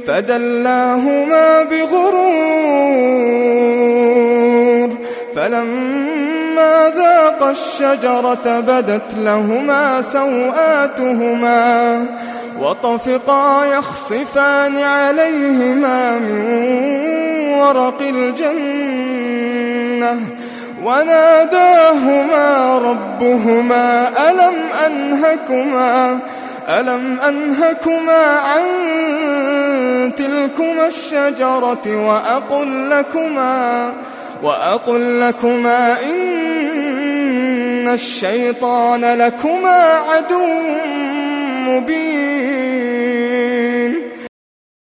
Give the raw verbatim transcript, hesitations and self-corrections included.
فدلاهما بغرور فلما ذاقا الشجرة بدت لهما سوآتهما وطفقا يخصفان عليهما من ورق الجنة وناداهما ربهما ألم أنهكما ألم أنهكما عن تلكما الشجرة وأقل لكما وأقل لكما إن الشيطان لكما عدو مبين